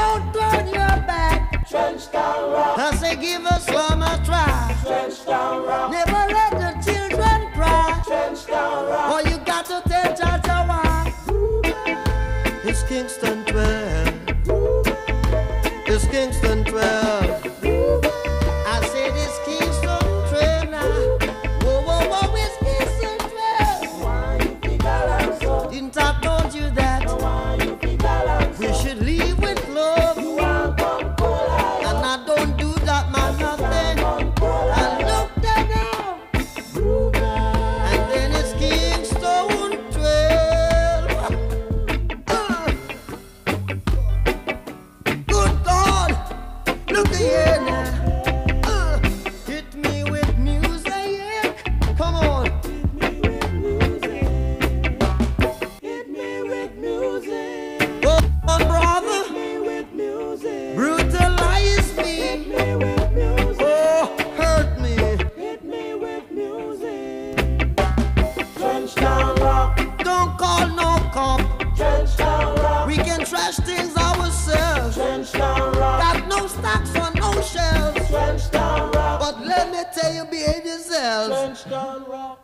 don't turn your back. Trenchtown Rock. I say give us one more try. Trenchtown Rock. Never let the children cry. Trenchtown Rock. Oh, you got to tell Jaja why. It's Kingston 12. It's Kingston 12. I said it's Kingston 12 now. Whoa, whoa, whoa, it's Kingston 12. Why you think I like so? Didn't I told you that? Why you think I like so? We should leave with love. You want come cool eye. And I don't do that, man, nothing. Come cool I eye. looked at now. And then it's Kingston 12. Good God, look here now. Hit me with music. Come on. Hit me with music. Go on, brother. Hit me with music. Brutalize me. Hit me with music. Oh, hurt me. Hit me with music. Trenchtown Rock. Don't call no cop. Trenchtown Rock. We can trash things ourselves. Trenchtown Rock. Got no stocks on no shelves. Trenchtown Rock. But let me tell you, behave yourselves. Trenchtown Rock.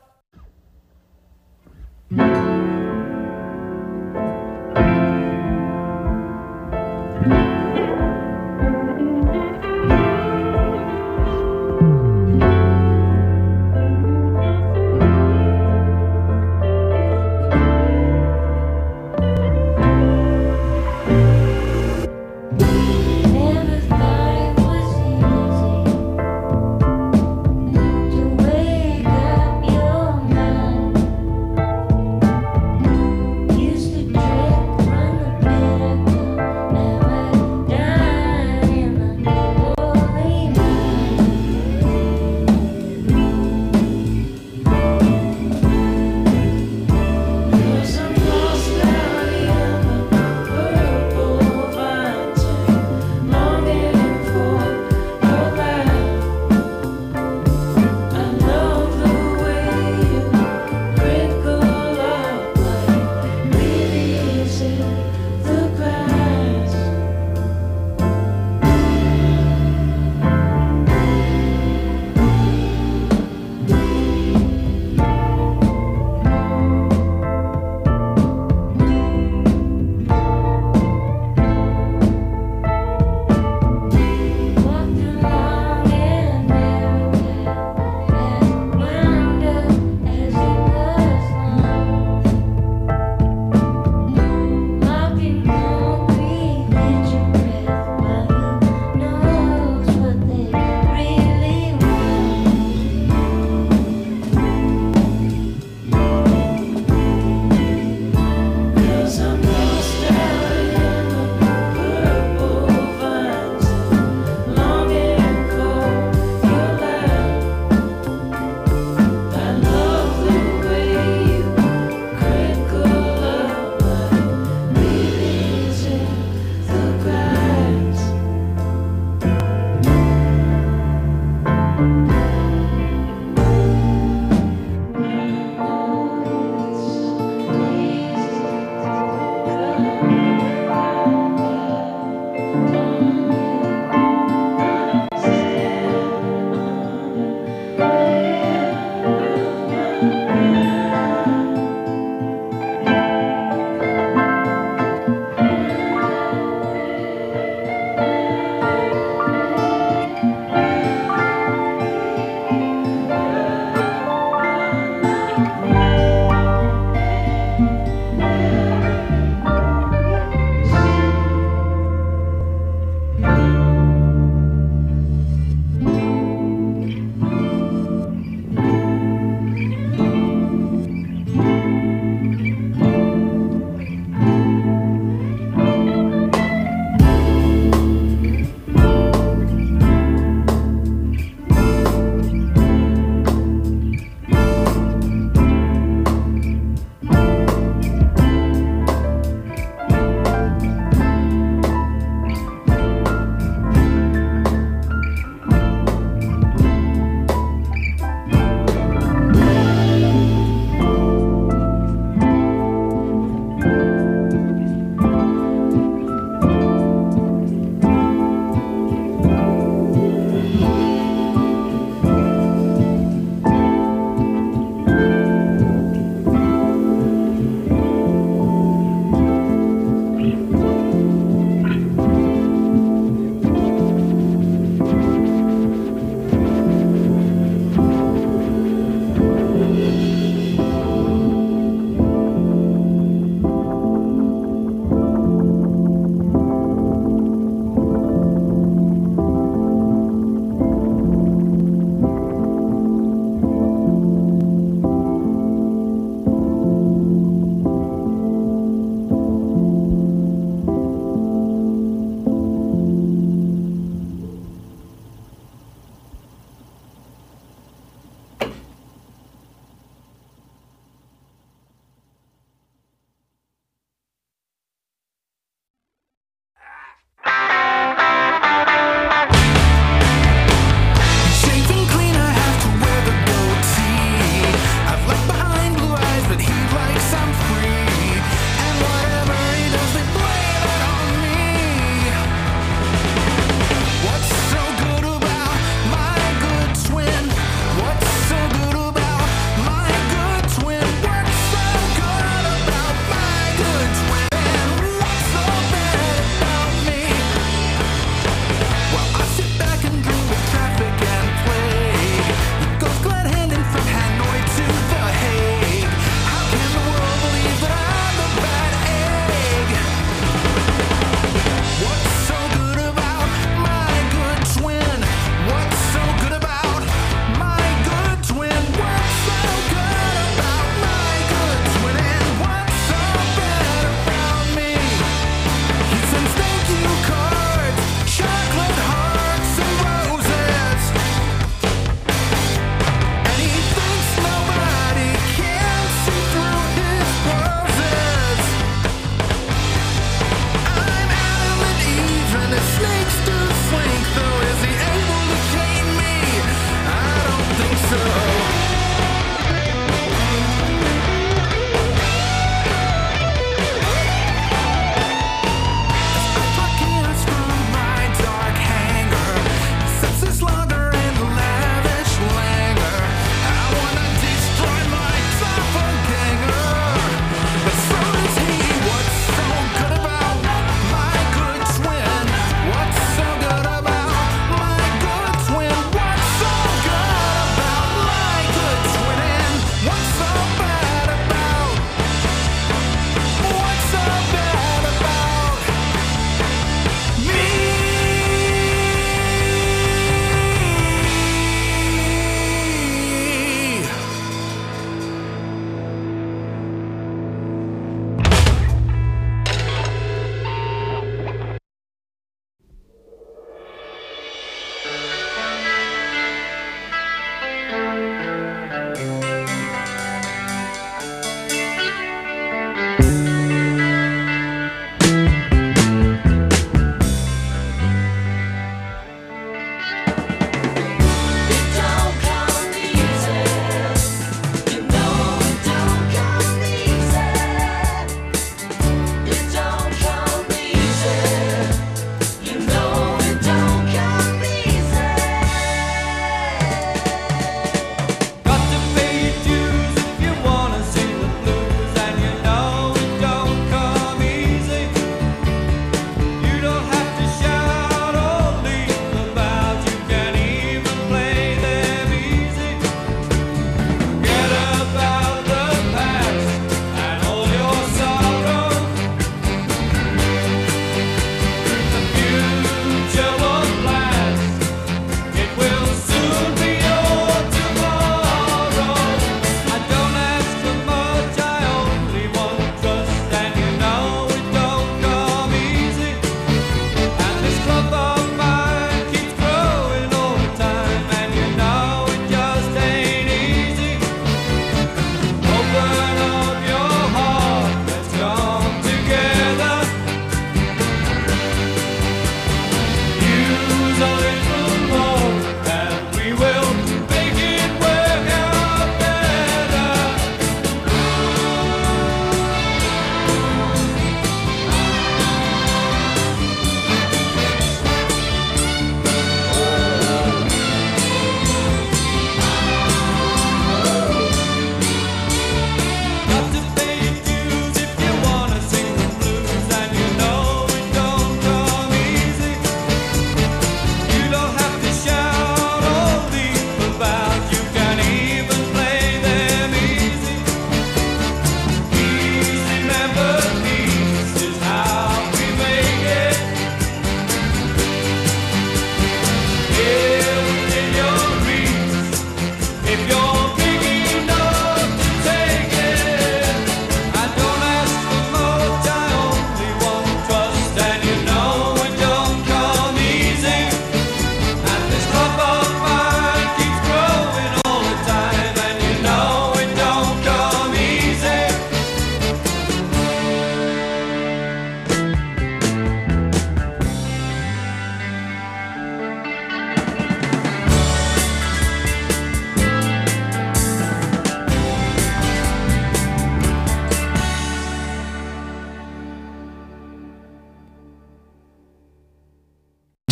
Never thought it was easy to wake up your mind.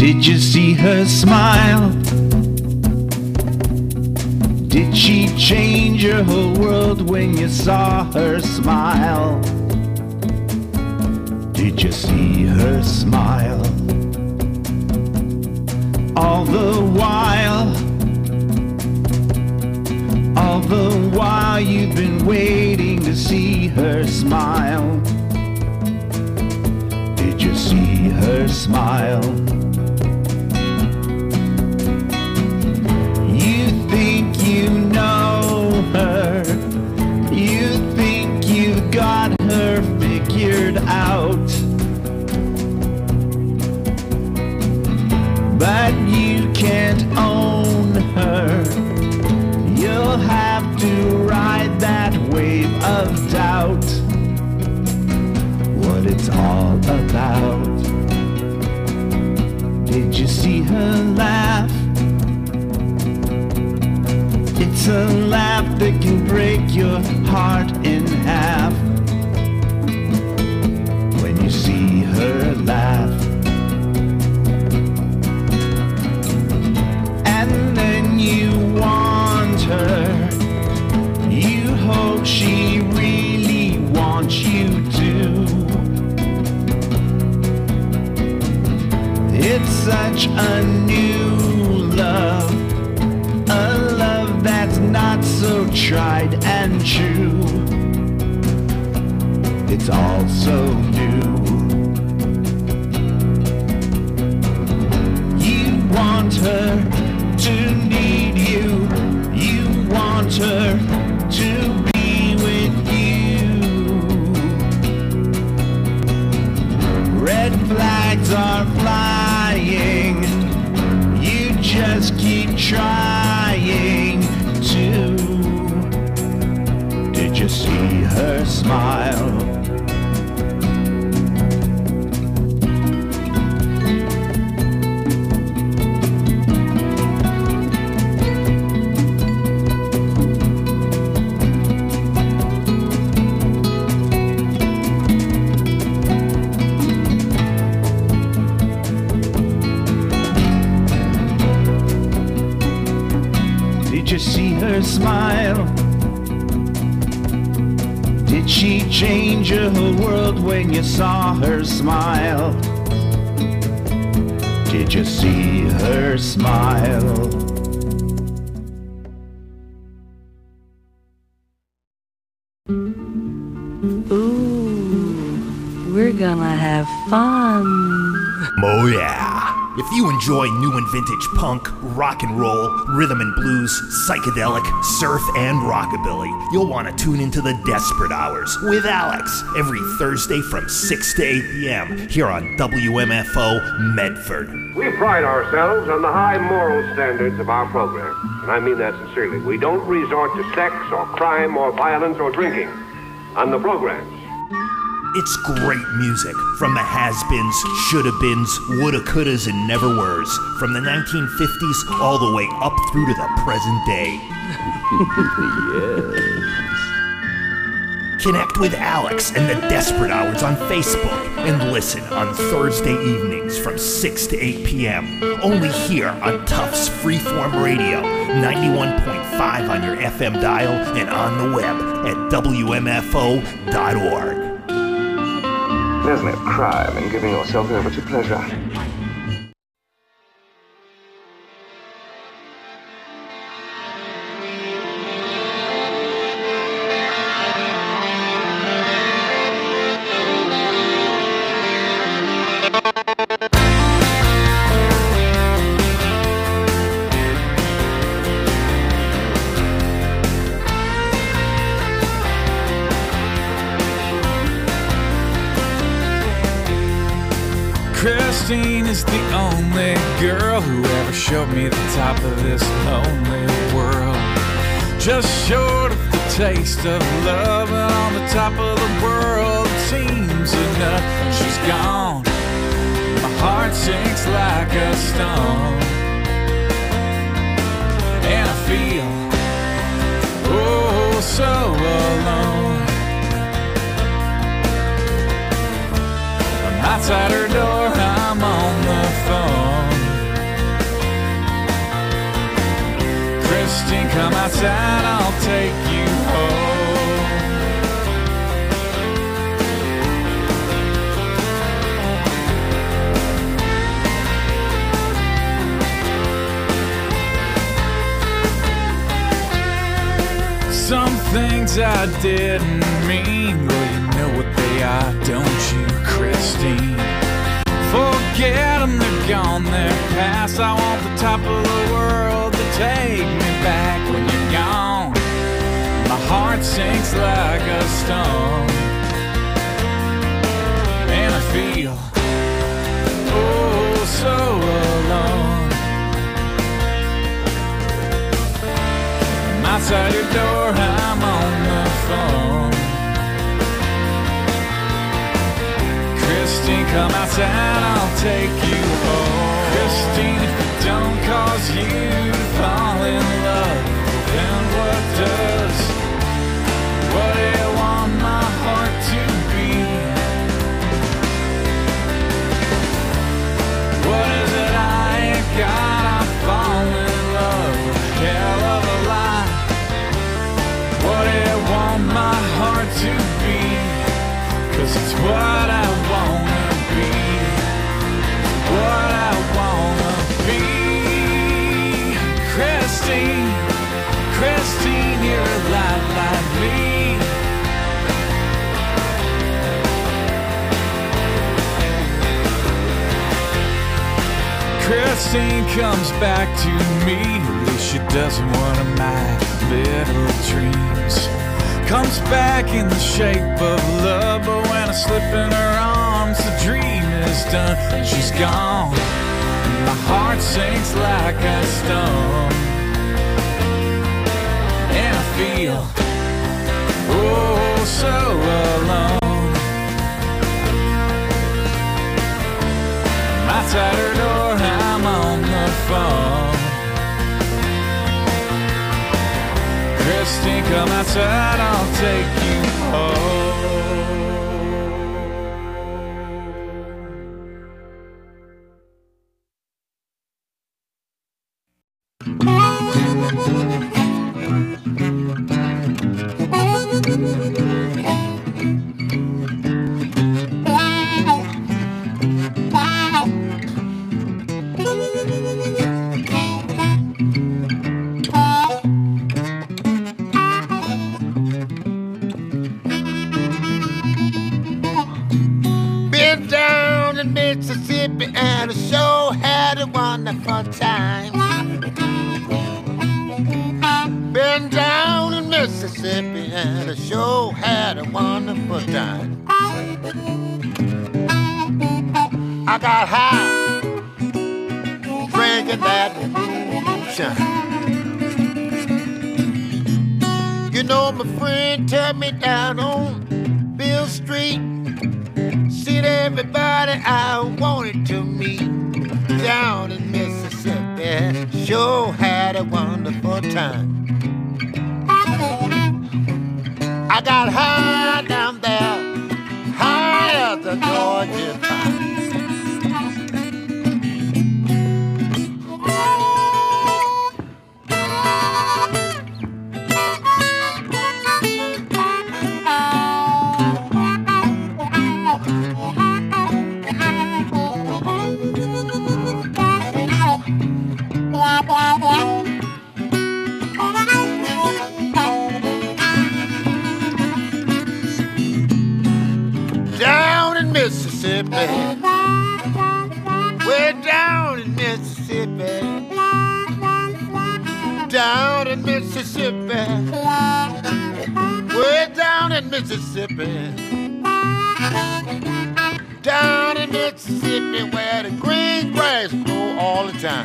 Did you see her smile? Did she change your whole world when you saw her smile? Did you see her smile? All the while you've been waiting to see her smile. Did you see her smile? You think you know her, you think you've got her figured out, but you can't own her. You'll have to ride that wave of doubt, what it's all about. Did you see her laugh? It's a laugh that can break your heart in half. When you see her laugh, and then you want her, you hope she really wants you to. It's such a new love, a love that's not so tried and true. It's all so new. You want her to need you, you want her to be with you. Red flags are flying, you just keep trying to. Did you see her smile? Did you see her smile? Did she change your whole world when you saw her smile? Did you see her smile? Ooh, we're gonna have fun. Oh yeah. If you enjoy new and vintage punk, rock and roll, rhythm and blues, psychedelic, surf, and rockabilly, you'll want to tune into the Desperate Hours with Alex every Thursday from 6 to 8 p.m. here on WMFO Medford. We pride ourselves on the high moral standards of our program, and I mean that sincerely. We don't resort to sex or crime or violence or drinking on the programs. It's great music from the has-beens, shoulda-beens, woulda-couldas, and never-weres, from the 1950s all the way up through to the present day. Yes. Connect with Alex and the Desperate Hours on Facebook and listen on Thursday evenings from 6 to 8 p.m. Only here on Tufts Freeform Radio, 91.5 on your FM dial and on the web at WMFO.org. There's no crime in giving yourself over to pleasure. Christine is the only girl who ever showed me the top of this lonely world. Just short of the taste of love, and on the top of the world seems enough. She's gone, my heart sinks like a stone, and I feel oh so alone. I'm outside her door, I'm on the phone. things I didn't mean. Well, you know what they are, don't you, Christine? Forget them, they're gone, they're past. I want the top of the world to take me back. When you're gone, my heart sinks like a stone, and I feel oh so alone. I'm outside your door, I'm on the phone. Christine, come outside, I'll take you home. Christine, if it don't cause you to fall in love, then what does? What do you want my heart to be? What is it I ain't got? I fall in love, hell of a lie. What do you want my heart to be? 'Cause it's what I wanna be, what I wanna be. Christine, Christine, you're a lot like me. Christine comes back to me, at least she doesn't one of my little dreams. Comes back in the shape of love, but when I slip in her arms, the dream is done. She's gone, and my heart sinks like a stone, and I feel oh so alone. I'm outside her door, I'm on the phone. Christine, come outside, I'll take you home. Mississippi and I sure had a wonderful time. Been down in Mississippi and I sure had a wonderful time. I got high drinking that moonshine. You know my friend took me down on Bill Street. Seen everybody I wanted to meet down in Mississippi. Sure had a wonderful time. I got high down there, high as the Georgia pine. Down in Mississippi, way down in Mississippi, down in Mississippi, way down in Mississippi, down in Mississippi, where the green grass grow all the time.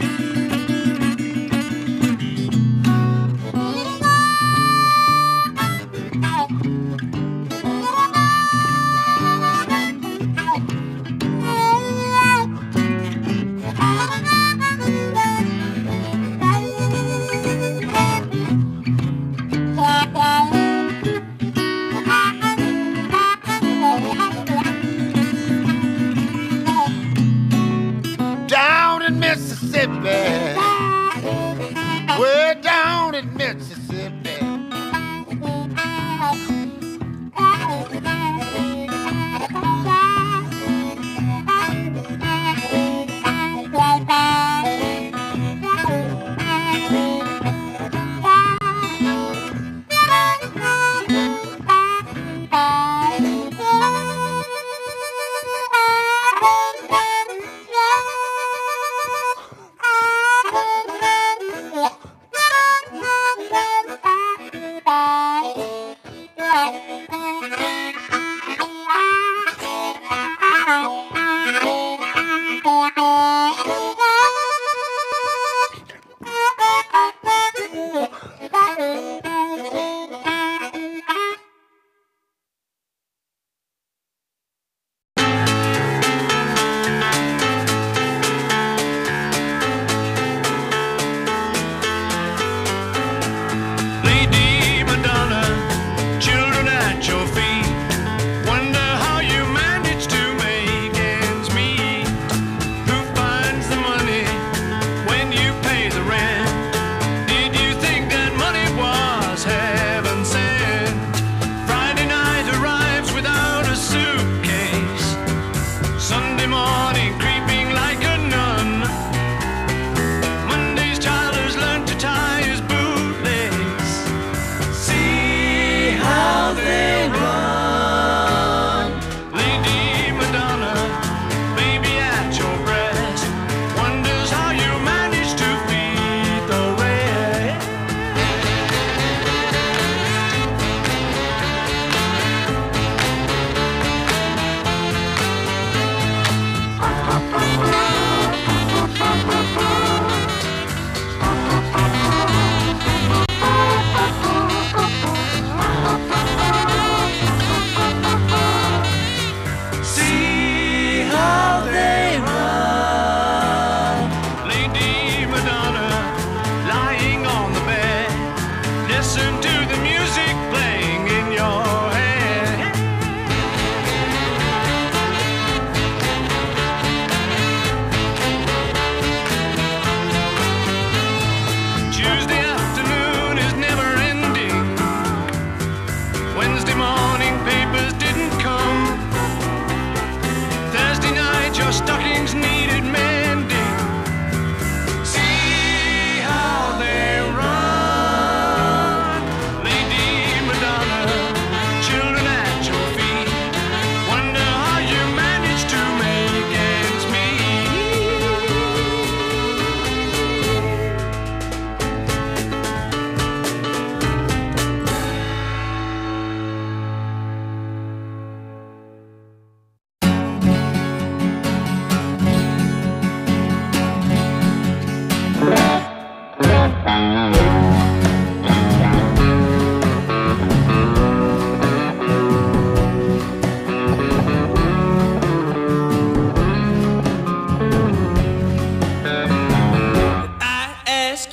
Down in Mississippi, way down in Mississippi.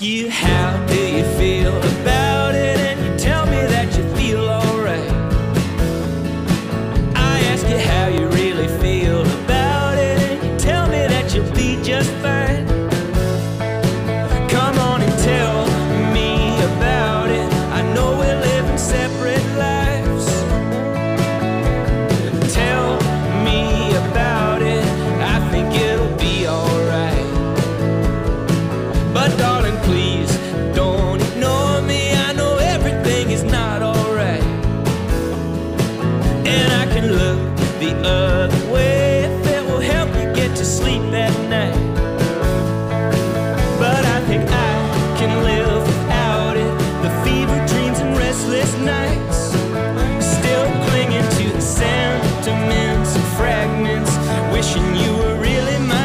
you how do you feel about it, and you tell me that you feel alright. I ask you how you really feel about it, and you tell me that you'll be just fine. Come on and tell me about it. I know we're living separate lives. Tell me about it. I think it'll be alright. But darling, please don't ignore me. I know everything is not alright, and I can look the other way if it will help you get to sleep at night. But I think I can live without it. The fever dreams and restless nights, still clinging to the sentiments and fragments, wishing you were really mine.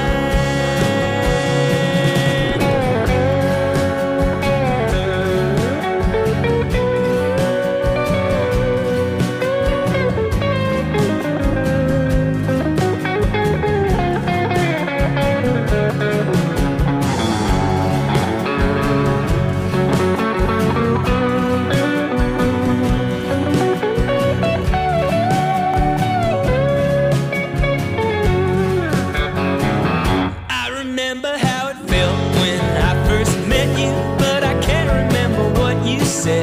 I remember how it felt when I first met you, but I can't remember what you said.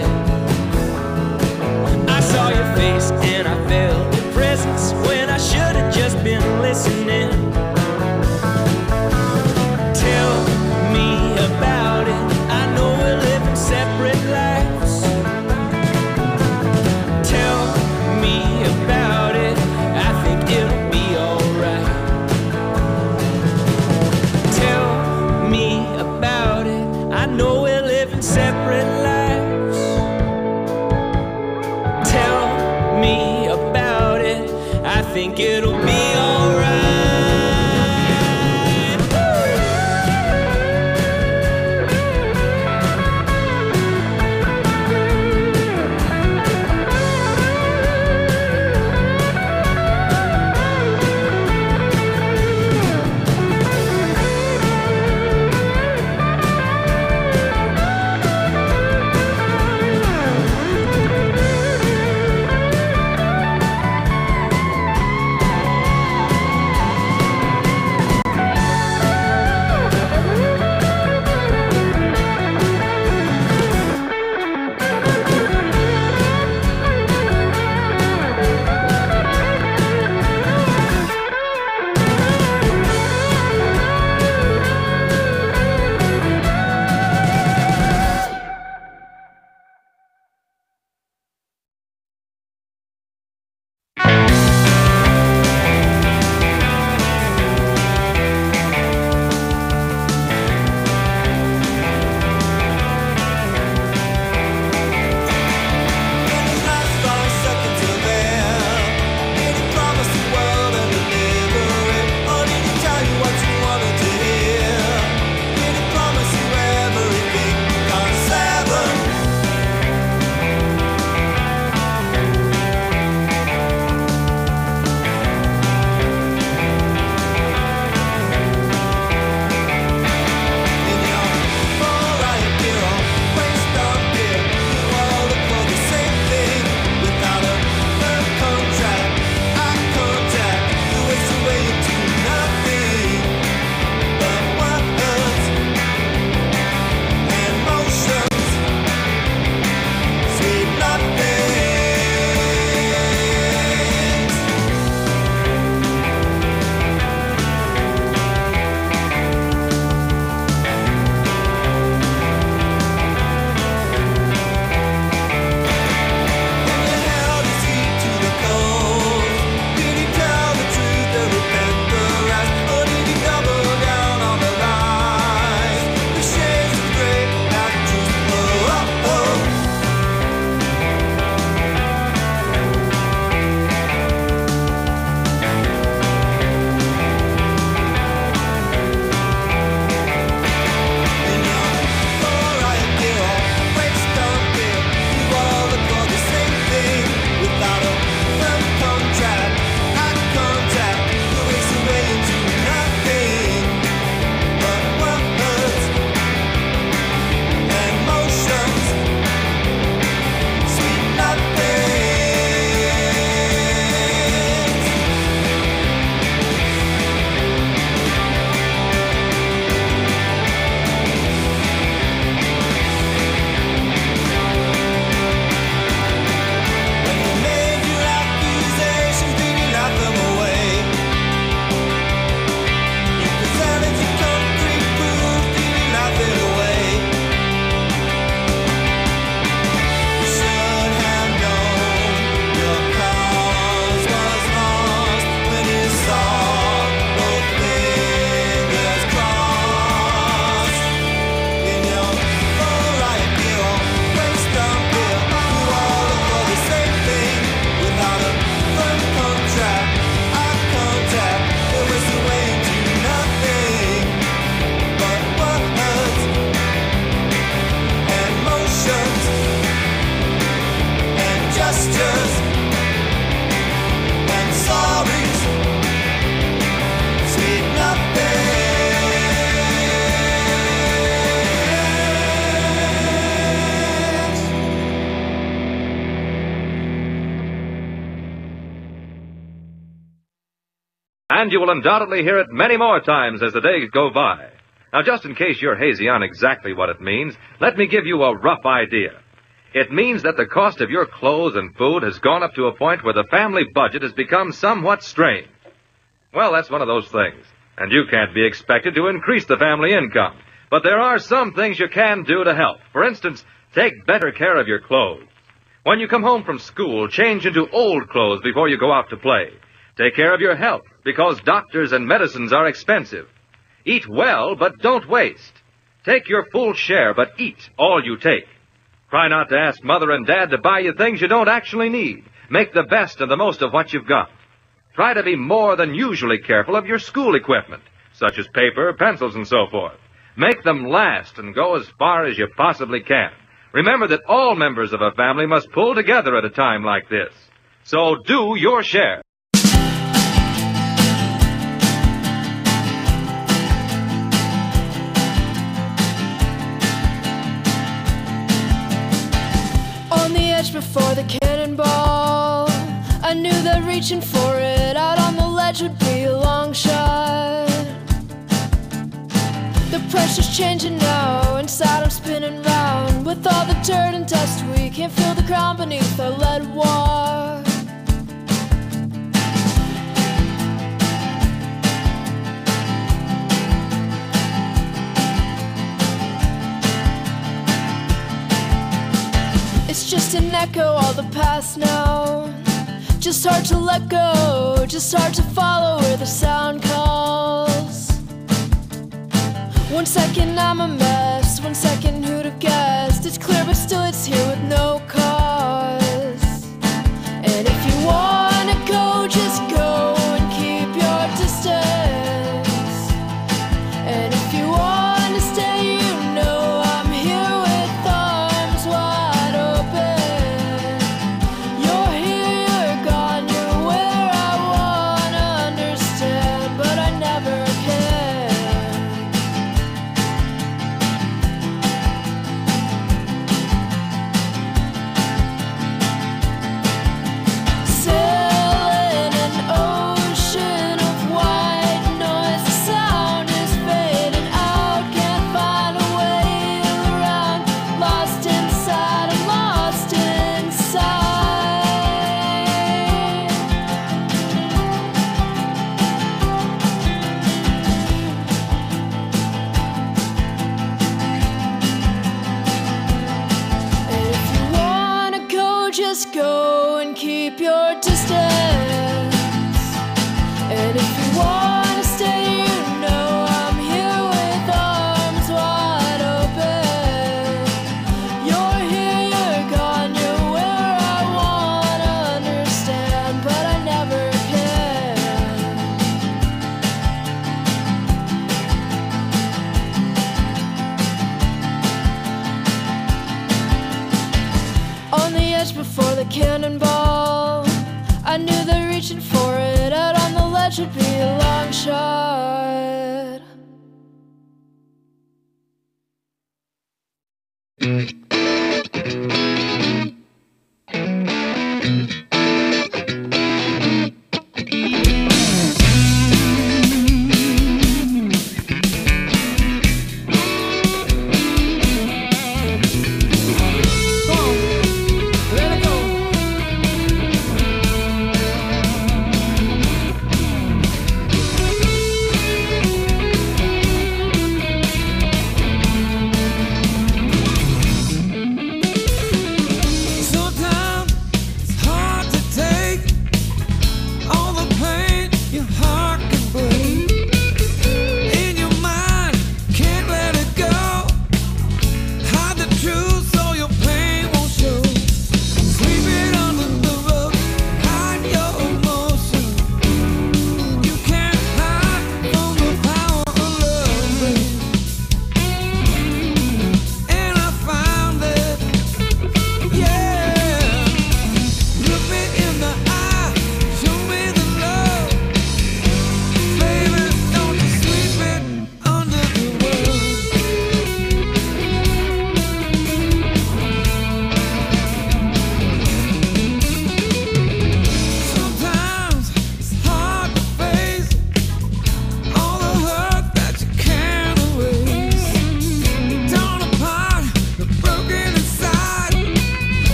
I saw your face and I felt your presence when I should have just been listening. Tell me about it. I know we're living separate lives. Tell me about it. I think it'll be alright. Tell me about it. I know we're living separate lives. And you will undoubtedly hear it many more times as the days go by. Now, just in case you're hazy on exactly what it means, let me give you a rough idea. It means that the cost of your clothes and food has gone up to a point where the family budget has become somewhat strained. Well, that's one of those things. And you can't be expected to increase the family income. But there are some things you can do to help. For instance, take better care of your clothes. When you come home from school, change into old clothes before you go out to play. Take care of your health, because doctors and medicines are expensive. Eat well, but don't waste. Take your full share, but eat all you take. Try not to ask Mother and Dad to buy you things you don't actually need. Make the best and the most of what you've got. Try to be more than usually careful of your school equipment, such as paper, pencils, and so forth. Make them last and go as far as you possibly can. Remember that all members of a family must pull together at a time like this. So do your share. On the edge before the cannonball, I knew that reaching for it out on the ledge would be a long shot. The pressure's changing now, inside I'm spinning round. With all the dirt and dust, we can't feel the ground beneath our lead walk. It's just an echo, all the past now. Just hard to let go, just hard to follow where the sound calls. 1 second I'm a mess, 1 second who'd have guessed. It's clear but still it's here with no cause. And if you wanna go, just go and keep your distance. And if you wanna stay, you know I'm here with arms wide open. You're here, you're gone, you're where I wanna understand, but I never can. Sailing an ocean of white noise, the sound is fading out, can't find a way around. Lost inside, I'm lost inside. And if you wanna go, just go and keep your distance. And if you wanna stay, you know I'm here with arms wide open. You're here, you're gone, you're where I wanna understand, but I never can. On the edge before the cannonball, I knew that reaching for it out on the ledge would be a long shot.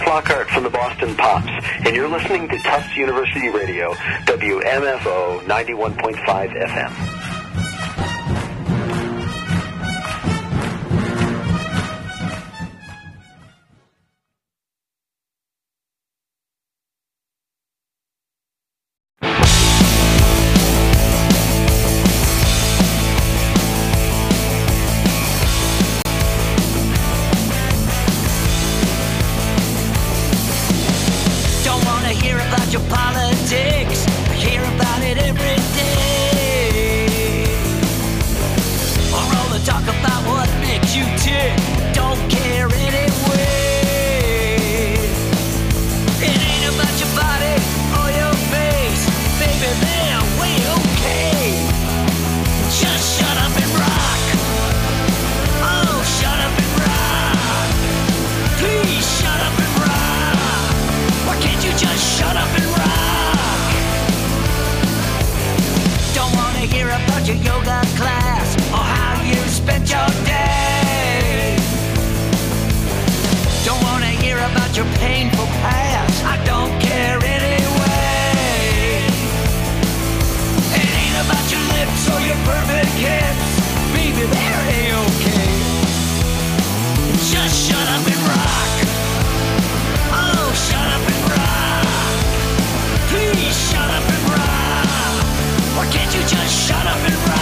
Flockhart from the Boston Pops, and you're listening to Tufts University Radio, WMFO 91.5 FM. Your politics, I hear about it every day. Or all the talk about what makes you tick, don't care anyway. It ain't about your body or your face, baby, they're way okay. Just shut up and rock. Oh, shut up and rock. Please shut up and rock. Why can't you just shut up and rock? Don't wanna hear about your yoga class or how you spent your day. Don't wanna hear about your painful past, I don't care anyway. It ain't about your lips or your perfect hips, baby, they're A-okay. Just shut up and rock. Oh, shut up and rock. Please shut up and rock. Why can't you just shut up and rock?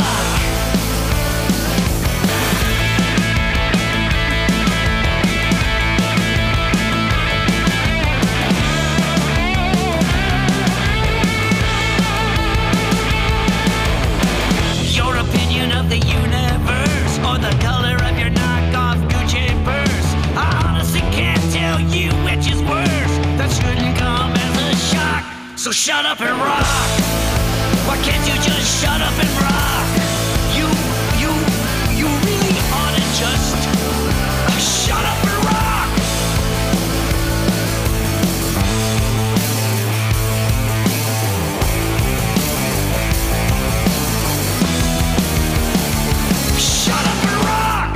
Your opinion of the universe or the color of your knockoff Gucci purse, I honestly can't tell you which is worse. That shouldn't come as a shock. So shut up and rock. Why can't you just shut up and rock? You really ought to just shut up and rock. Shut up and rock.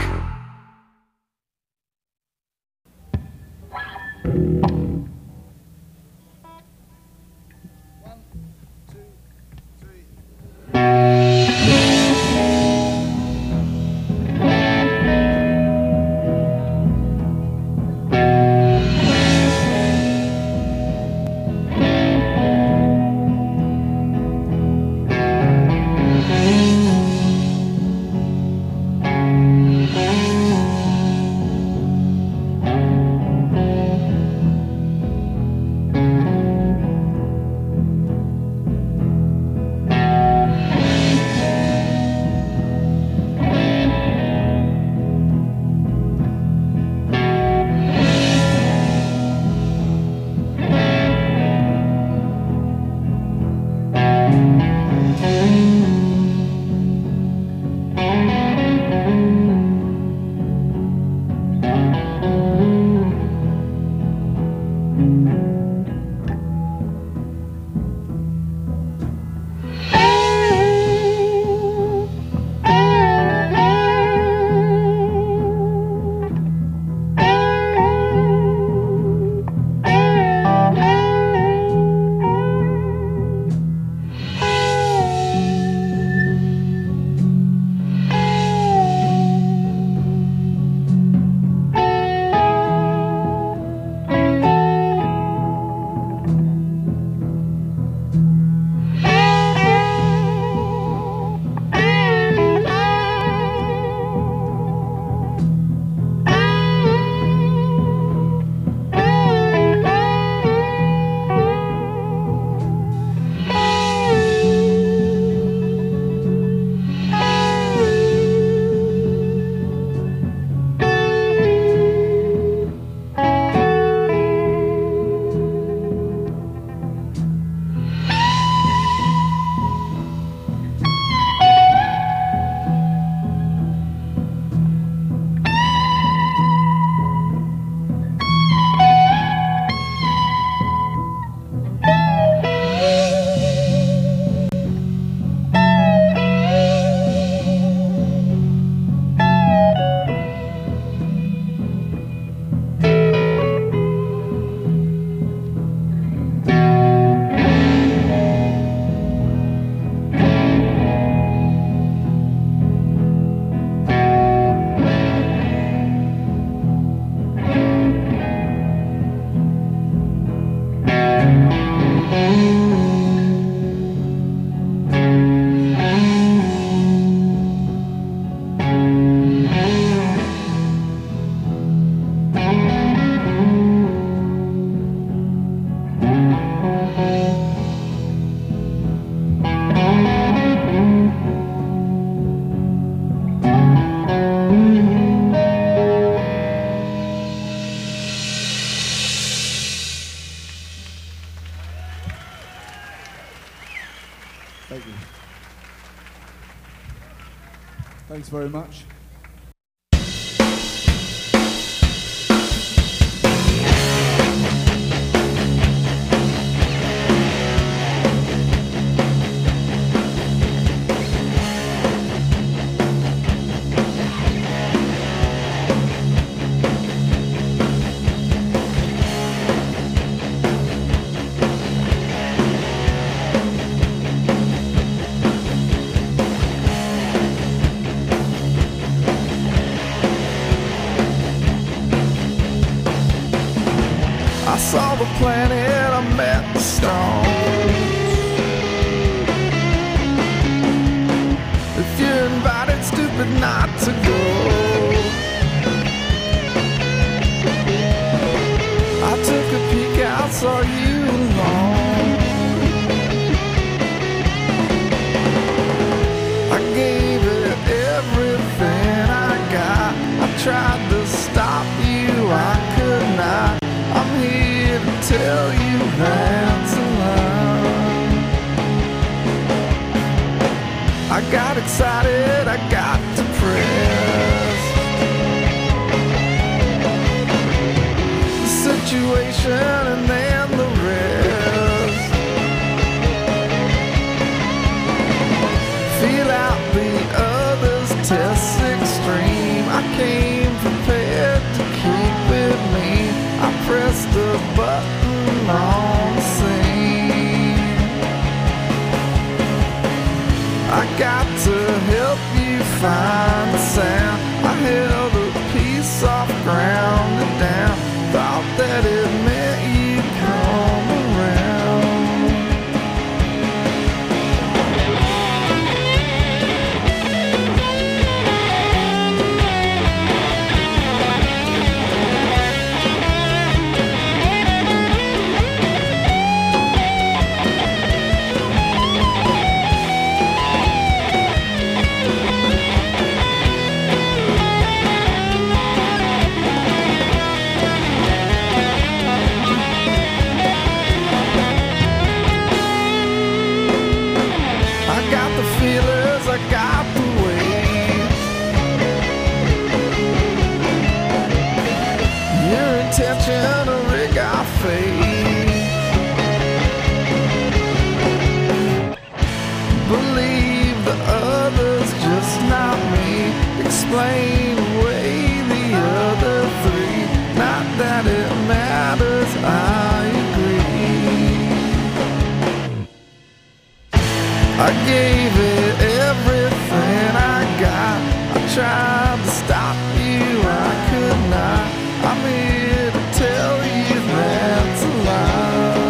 Thanks very much. I saw the planet, I met the stars. If you're invited, stupid not to go. I took a peek out, saw you alone. I gave it everything I got. I tried to stop you, I could not. I'm here to tell you that's a lie. I got excited, I got depressed. The situation and then the rest. Feel out the other's test extreme. I came prepared to keep with me. I pressed the button on the scene. I got to help you find the sound. I held a piece off ground and down. Thought that it meant you'd come around. I got the weight. Your intention to rig our fate. Believe the others, just not me. Explain away the other three. Not that it matters, I agree. I gave it everything I got. I tried to stop you, I could not. I'm here to tell you that's a lie.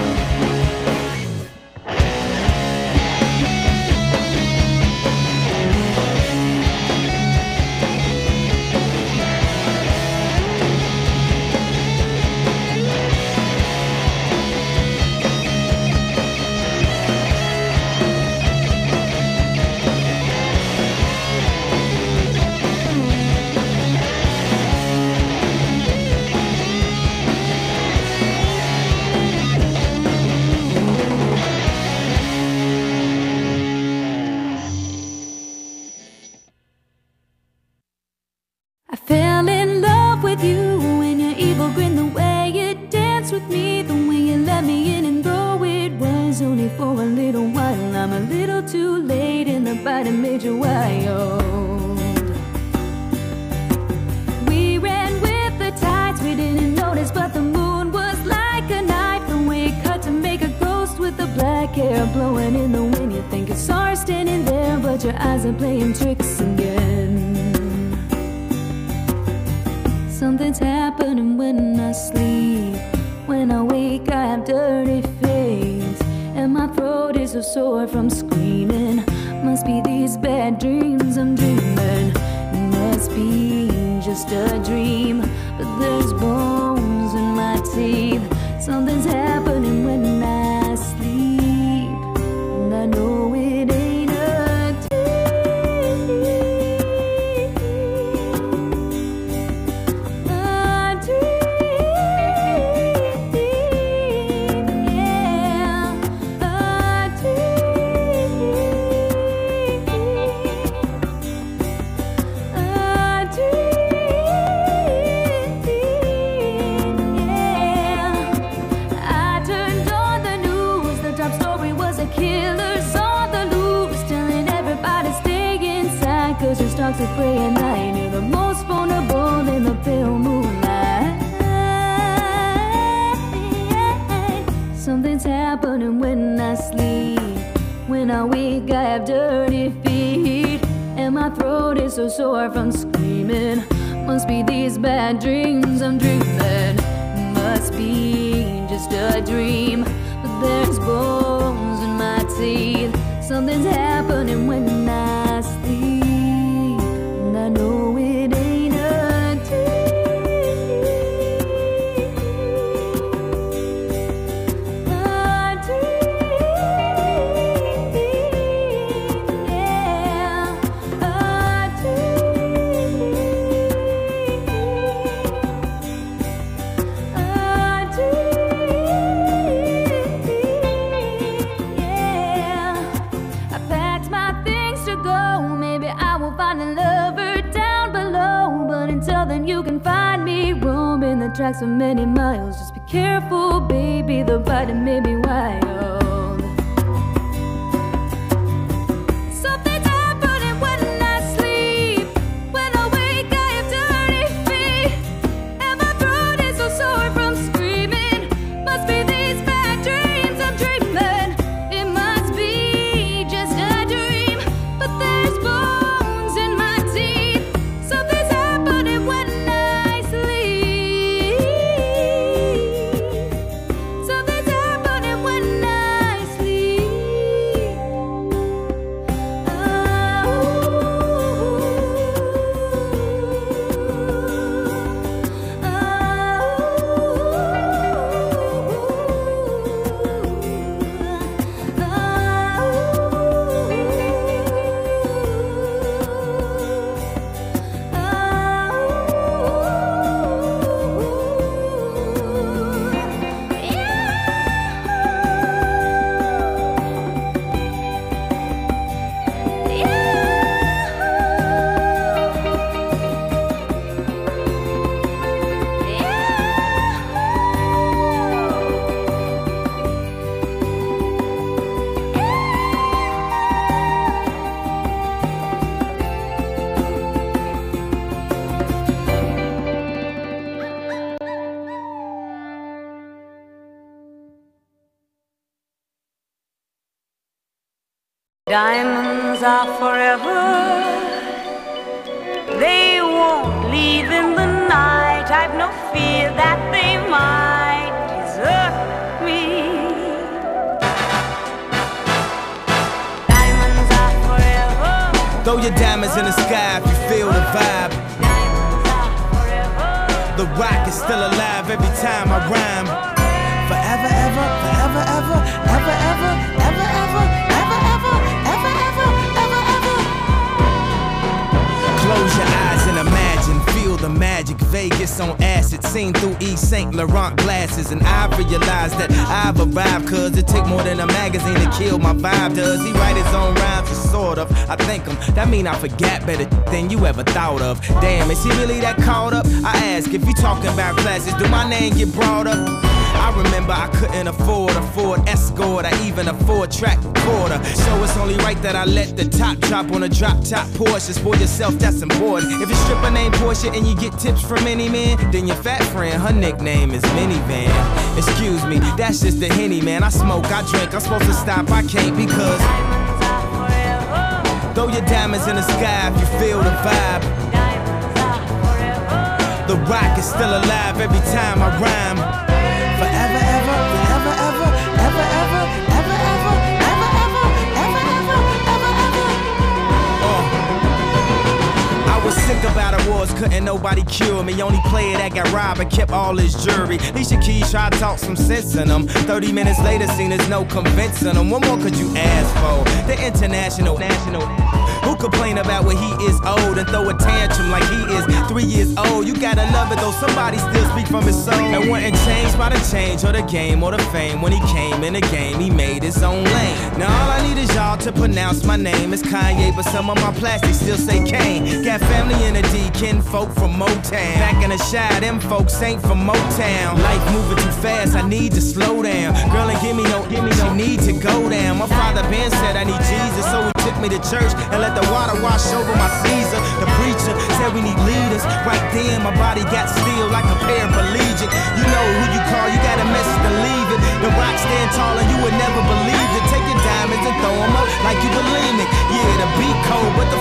I fell in love with you and your evil grin, the way you danced with me, the way you let me in, and though it was only for a little while, I'm a little too late in the bite and made you wild. We ran with the tides, we didn't notice, but the moon was like a knife, the way it cut to make a ghost with the black hair blowing in the wind. You think you saw her standing there, but your eyes are playing tricks again. Something's happening when I sleep. When I wake I have dirty face, and my throat is so sore from screaming. Must be these bad dreams I'm dreaming. Must be just a dream, but there's bones in my teeth. Something's happening when I sleep, and I know it ain't a dream. curtain starts to pray at night. You're the most vulnerable in the pale moonlight. Something's happening when I sleep. When I wake I have dirty feet, and my throat is so sore from screaming. Must be these bad dreams I'm dreaming. Must be just a dream. But there's bones in my teeth. Something's happening when I sleep, and I know it ain't a dream. A dream, yeah. A dream, a dream, yeah. I packed my things to go. Maybe I will find a lover down below. But until then you can find me roaming the tracks for many miles. Just be careful, baby, the fighting may be wild. Something's happening when I sleep. When I wake I have dirty feet, and my throat is so sore from screaming. Must be these bad dreams I'm dreaming. It must be just a dream. But there's bones in my teeth. Something's happening when I sleep. Something's happening when I sleep. Diamonds are forever. They won't leave in the night. I've no fear that they might desert me. Diamonds are forever. Throw your diamonds in the sky if you feel the vibe. Diamonds are forever. The rock is still alive every time I rhyme. Forever, ever, forever, ever, ever, ever, ever, ever, ever, ever, ever, ever, ever, ever. Close your eyes and imagine, feel the magic. Vegas on acid, seen through Yves Saint Laurent glasses. And I realized that I've arrived, cause it take more than a magazine to kill my vibe. Does he write his own rhymes? Or sort of. I thank him, that mean I forgot better than you ever thought of. Damn, is he really that caught up? I ask, if you talking about classes, do my name get brought up? I remember I couldn't afford a Ford Escort, or even a 4-track recorder. So it's only right that I let the top drop on a drop-top Porsche. For yourself, that's important. If your stripper named Portia and you get tips from any man, then your fat friend, her nickname is Minivan. Excuse me, that's just the Henny, man. I smoke, I drink, I'm supposed to stop, I can't because Diamonds are forever. throw your diamonds in the sky if you feel the vibe. Diamonds are forever. The rock is still alive every time I rhyme. Forever, ever, forever, ever, ever, ever, ever, ever, ever, ever, ever, ever, ever, ever. I was sick about awards, couldn't nobody cure me. Only player that got robbed and kept all his jewelry. Alicia Keys tried to talk some sense in them. 30 minutes later, seen there's no convincing them. What more could you ask for? The international, national. Who complain about when he is old and throw a tantrum like he is 3 years old? You gotta love it though, somebody still speak from his soul. And wasn't changed by the change or the game or the fame. When he came in the game, he made his own lane. Now all I need is y'all to pronounce my name. It's Kanye, but some of my plastics still say Kane. Got family in the D, kin folk from Motown. Back in the Shy, them folks ain't from Motown. Life moving too fast, I need to slow down. Girl, and give me no, she need to go down. My father Ben said I need Jesus, so he took me to church and let the water wash over my Caesar. The preacher said we need leaders. Right then, my body got still like a paraplegic. You know who you call, you got a message to leave it. The rock stand tall and you would never believe it. Take your diamonds and throw them up like you bulimic. Yeah, the beat cold, but the